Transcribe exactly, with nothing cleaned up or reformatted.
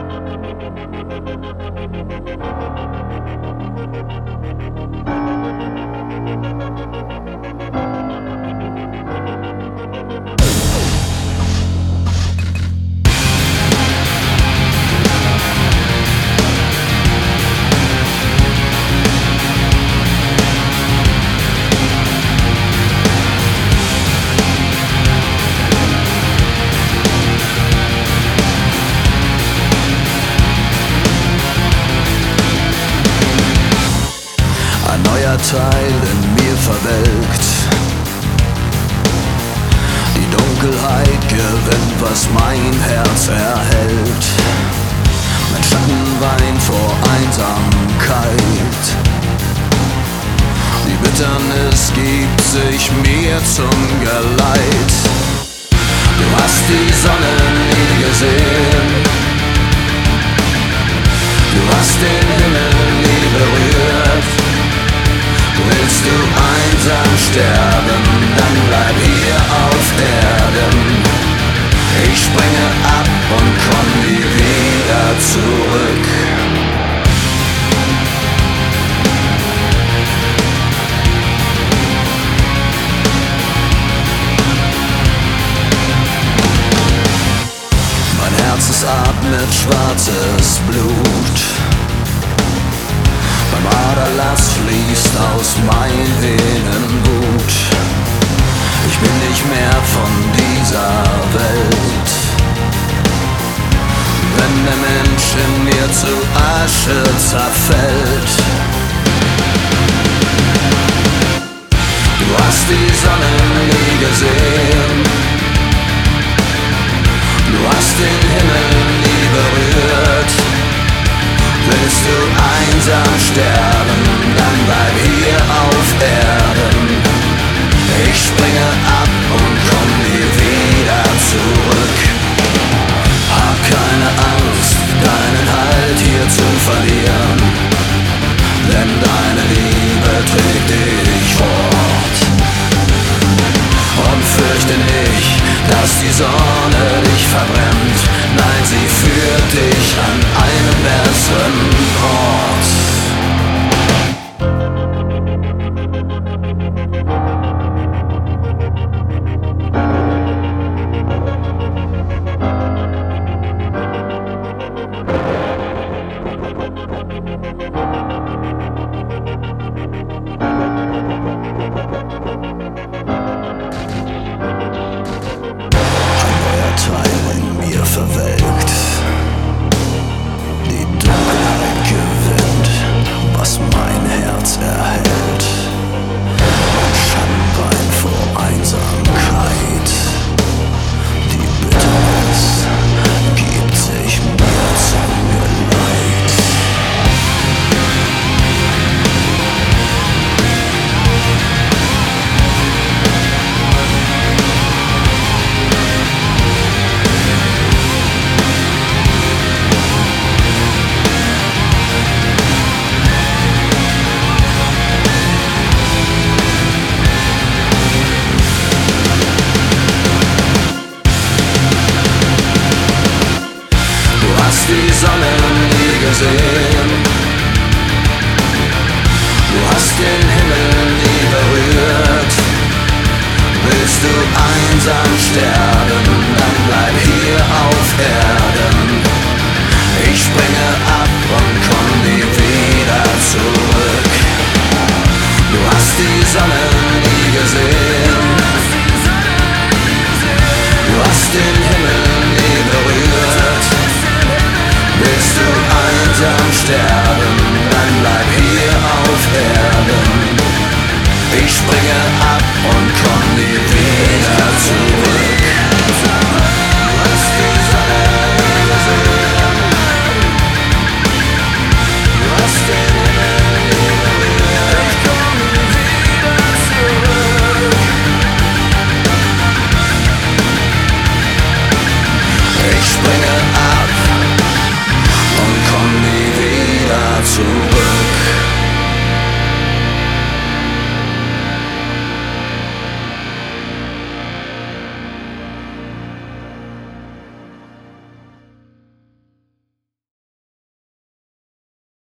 Teil in mir verwelkt. Die Dunkelheit gewinnt, was mein Herz erhält. Mein Schatten weint vor Einsamkeit. Die Bitternis gibt sich mir zum Geleit. Du hast die Sonne nie gesehen. Du hast den Himmel nie berührt. Willst du einsam sterben, dann bleib hier auf Erden. Ich springe ab und komm nie wieder zurück. Mein Herz ist atmet schwarzes Blut. Beim Aderlass fließt aus meinen Venen Wut. Ich bin nicht mehr von dieser Welt. Wenn der Mensch in mir zu Asche zerfällt. Du hast die Sonne nie gesehen. Du hast den Himmel nie berührt. Willst du einsam sterben, dann bleib hier auf Erden. Ich springe ab und komm nie wieder zurück. Hab keine Angst, deinen Halt hier zu verlieren, denn deine Liebe trägt dich fort. Und fürchte nicht, dass die Sonne dich verbrennt. Nein, sie führt dich an einen besseren Ort. Verwelkt. Die Dunkelheit gewinnt, was mein Herz erhält. Mein Schatten weint vor Einsamkeit. Die Bitternis gibt sich mir zum Geleit. Die Sonne nie gesehen. Du hast den Himmel nie berührt. Willst du einsam sterben, dann bleib hier auf Erden. Ich springe ab und komm nie wieder zurück. Du hast die Sonne nie gesehen. Du hast den Himmel nie berührt. Willst du einsam sterben?